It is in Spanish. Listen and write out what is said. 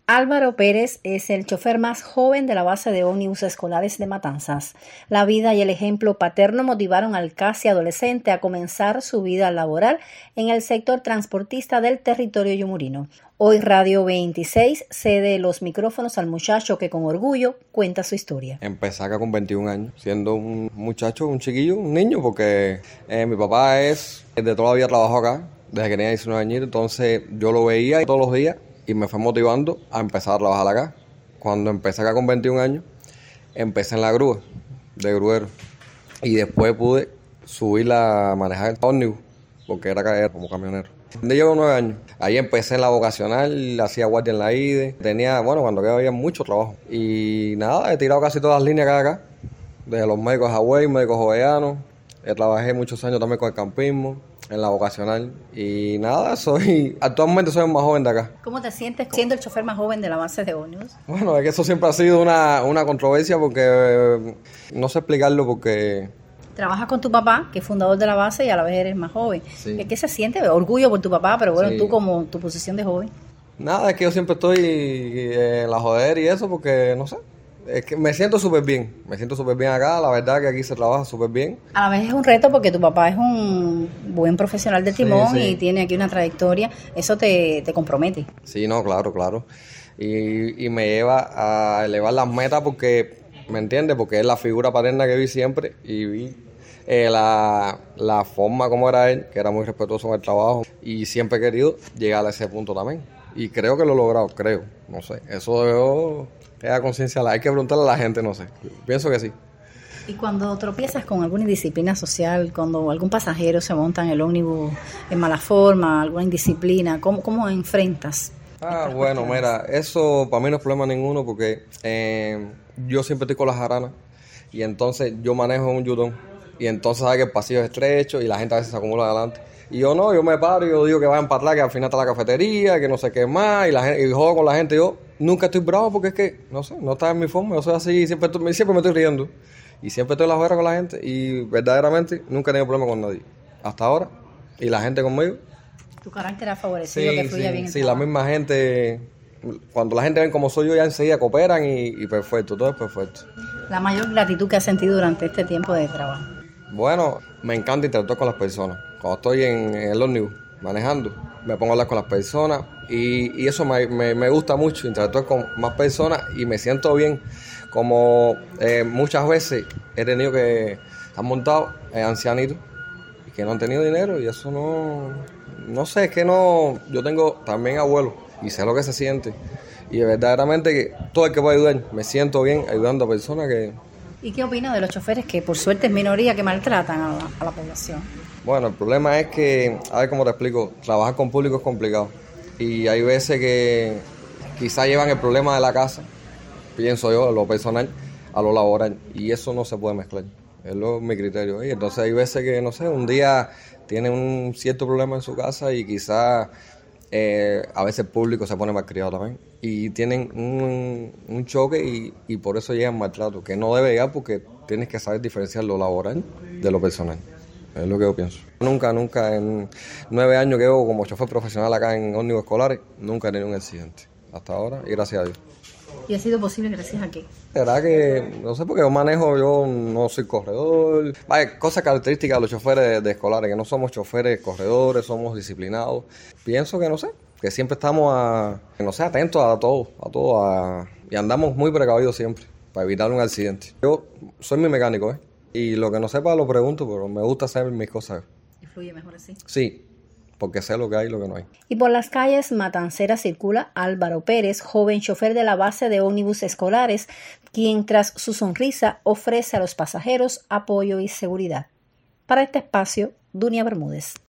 Álvaro Pérez es el chofer más joven de la base de ómnibus escolares de Matanzas. La vida y el ejemplo paterno motivaron al casi adolescente a comenzar su vida laboral en el sector transportista del territorio yumurino. Hoy Radio 26 cede los micrófonos al muchacho que con orgullo cuenta su historia. Empecé acá con 21 años, siendo un muchacho, un chiquillo, un niño, porque mi papá es de toda la vida trabajó acá, desde que tenía 19 años, entonces yo lo veía todos los días y me fue motivando a empezar a trabajar acá. Cuando empecé acá con 21 años, empecé en la grúa, de gruero, y después pude subir a manejar el ómnibus, porque era como camionero. Llevo 9 años. Ahí empecé en la vocacional, hacía guardia en la IDE. Cuando había mucho trabajo. Y nada, he tirado casi todas las líneas que hay acá. Desde los médicos Hawái, médicos joveanos. Trabajé muchos años también con el campismo, en la vocacional. Y nada, actualmente soy el más joven de acá. ¿Cómo te sientes siendo el chofer más joven de la base de ómnibus? Bueno, es que eso siempre ha sido una controversia porque no sé explicarlo porque... Trabajas con tu papá, que es fundador de la base, y a la vez eres más joven. Sí. ¿Qué se siente? Orgullo por tu papá, pero bueno, Sí. Tú como tu posición de joven. Nada, es que yo siempre estoy en la joder y eso porque, no sé, es que me siento súper bien. Me siento súper bien acá, la verdad que aquí se trabaja súper bien. A la vez es un reto porque tu papá es un buen profesional de timón Sí. y tiene aquí una trayectoria. Eso te compromete. Sí, no, claro. Y me lleva a elevar las metas porque, ¿me entiendes? Porque es la figura paterna que vi siempre y vi la forma como era él, que era muy respetuoso en el trabajo y siempre he querido llegar a ese punto también. Y creo que lo he logrado, no sé. Eso es a conciencia, hay que preguntarle a la gente, no sé. Pienso que sí. Y cuando tropiezas con alguna indisciplina social, cuando algún pasajero se monta en el ómnibus en mala forma, alguna indisciplina, ¿cómo enfrentas? Bueno, mira, eso para mí no es problema ninguno porque yo siempre estoy con las jaranas y entonces yo manejo un yutón y entonces sabe que el pasillo es estrecho y la gente a veces se acumula adelante. Y yo me paro y yo digo que vayan para atrás, que al final está la cafetería, que no sé qué más, y jodo con la gente. Yo nunca estoy bravo porque es que, no sé, no está en mi forma, yo soy así, siempre me estoy riendo. Y siempre estoy en la juega con la gente y verdaderamente nunca he tenido problema con nadie. Hasta ahora. Y la gente conmigo. Tu carácter ha favorecido que fluya bien el Sí, la trabajo. misma gente, cuando la gente ven como soy yo, ya enseguida cooperan y perfecto, todo es perfecto. La mayor gratitud que has sentido durante este tiempo de trabajo. Bueno, me encanta interactuar con las personas. Cuando estoy en el ómnibus manejando, me pongo a hablar con las personas y eso me gusta mucho, interactuar con más personas y me siento bien. Como muchas veces he tenido que estar montado ancianitos y que no han tenido dinero y eso no sé, es que no, yo tengo también abuelos y sé lo que se siente. Y verdaderamente que todo el que puede ayudar, me siento bien ayudando a personas que... ¿Y qué opinas de los choferes que por suerte es minoría que maltratan a la población? Bueno, el problema es que, a ver cómo te explico, trabajar con público es complicado. Y hay veces que quizás llevan el problema de la casa, pienso yo, lo personal, a lo laboral. Y eso no se puede mezclar. Es mi criterio. Y entonces hay veces que, no sé, un día tienen un cierto problema en su casa y quizás a veces el público se pone malcriado también. Y tienen un choque y por eso llegan maltrato, que no debe llegar porque tienes que saber diferenciar lo laboral de lo personal. Es lo que yo pienso. Nunca en 9 años que llevo como chofer profesional acá en ómnibus escolares, nunca he tenido un accidente. Hasta ahora, y gracias a Dios. ¿Y ha sido posible gracias a qué? ¿Será que, no sé, porque yo no soy corredor? Vaya, cosas características de los choferes de escolares, que no somos choferes corredores, somos disciplinados. Pienso que, no sé, que siempre estamos atentos a todo, y andamos muy precavidos siempre, para evitar un accidente. Yo soy mi mecánico, y lo que no sepa lo pregunto, pero me gusta hacer mis cosas. ¿Y fluye mejor así? Sí, porque sé lo que hay y lo que no hay. Y por las calles matanceras circula Álvaro Pérez, joven chofer de la base de ómnibus escolares, quien tras su sonrisa ofrece a los pasajeros apoyo y seguridad. Para este espacio, Dunia Bermúdez.